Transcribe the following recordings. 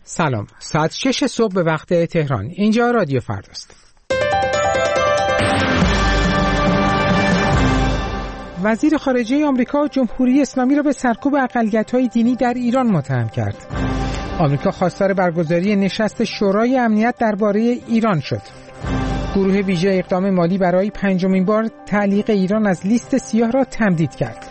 سلام، ساعت 6 صبح به وقت تهران. اینجا رادیو فرداست. وزیر خارجه آمریکا جمهوری اسلامی را به سرکوب اقلیت‌های دینی در ایران متهم کرد. آمریکا خواستار برگزاری نشست شورای امنیت درباره ایران شد. گروه ویژه اقدام مالی برای پنجمین بار تعلیق ایران از لیست سیاه را تمدید کرد.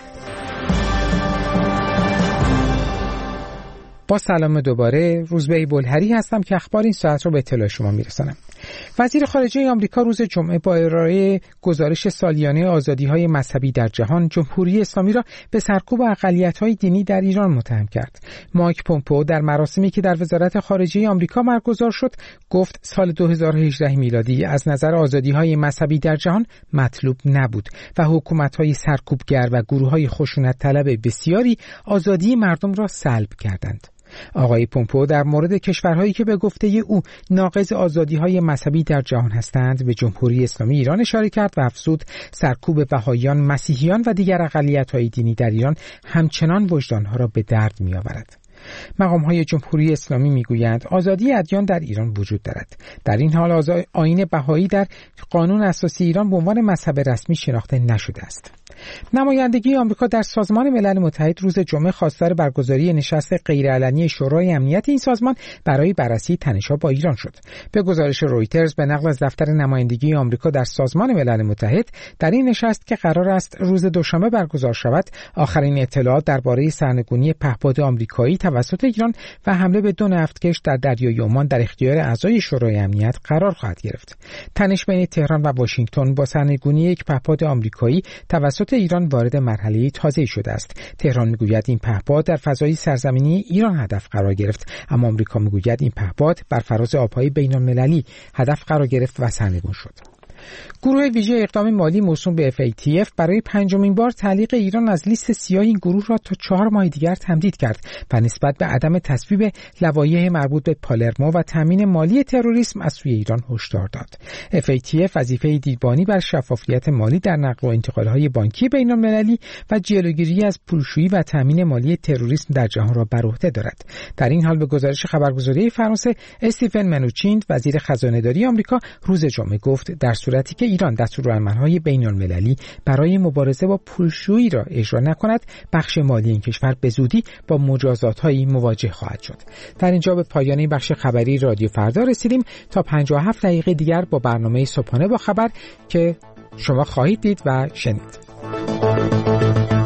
با سلام دوباره، روزبه بلهری هستم که اخبار این ساعت رو به اطلاع شما میرسانم. وزیر خارجه آمریکا روز جمعه با ارائه گزارش سالیانه آزادی‌های مذهبی در جهان، جمهوری اسلامی را به سرکوب اقلیت‌های دینی در ایران متهم کرد. مایک پومپئو در مراسمی که در وزارت خارجه آمریکا برگزار شد، گفت سال 2018 میلادی از نظر آزادی‌های مذهبی در جهان مطلوب نبود و حکومت‌های سرکوبگر و گروه‌های خشونت طلب بسیاری آزادی مردم را سلب کردند. آقای پومپئو در مورد کشورهایی که به گفته او ناقض آزادی‌های مذهبی در جهان هستند به جمهوری اسلامی ایران اشاره کرد و افزود سرکوب بهائیان، مسیحیان و دیگر اقلیت‌های دینی در ایران همچنان وجدان‌ها را به درد می‌آورد. مقام‌های جمهوری اسلامی می‌گویند آزادی ادیان در ایران وجود دارد. در این حال آیین بهایی در قانون اساسی ایران به عنوان مذهب رسمی شناخته نشده است. نمایندگی آمریکا در سازمان ملل متحد روز جمعه خواستار برگزاری نشست غیرعلنی شورای امنیت این سازمان برای بررسی تنش‌ها با ایران شد. به گزارش رویترز به نقل از دفتر نمایندگی آمریکا در سازمان ملل متحد، در این نشست که قرار است روز دوشنبه برگزار شود، آخرین اطلاعات درباره سرنگونی پهپاد آمریکایی توسط ایران و حمله به 2 نفتکش در دریای عمان در اختیار اعضای شورای امنیت قرار خواهد گرفت. تنش بین تهران و واشنگتن با سرنگونی یک پهپاد آمریکایی توسط ایران وارد مرحله تازه‌ای شده است. تهران میگوید این پهپاد در فضای سرزمینی ایران هدف قرار گرفت، اما آمریکا میگوید این پهپاد بر فراز آب‌های بین‌المللی هدف قرار گرفت و سرنگون شد. گروه ویژه اقدام مالی موسوم به FATF برای پنجمین بار تعلیق ایران از لیست سیاه این گروه را تا 4 ماه دیگر تمدید کرد و نسبت به عدم تصویب لوایح مربوط به پالرمو و تامین مالی تروریسم از سوی ایران هشدار داد. FATF وظیفه دیدبانی بر شفافیت مالی در نقل و انتقال‌های بانکی بین‌المللی و جلوگیری از پولشویی و تامین مالی تروریسم در جهان را بر عهده دارد. در این حال به گزارش خبرگزاری فرانسه، استیفن منوچین وزیر خزانه‌داری آمریکا روز جمعه گفت در صورتی که ایران دستورالعمل‌های بین‌المللی برای مبارزه با پولشویی را اجرا نکند، بخش مالی این کشور به زودی با مجازات‌هایی مواجه خواهد شد. در اینجا به پایان بخش خبری رادیو فردا رسیدیم. تا 57 دقیقه دیگر با برنامه صبحانه با خبر که شما خواهید دید و شنید.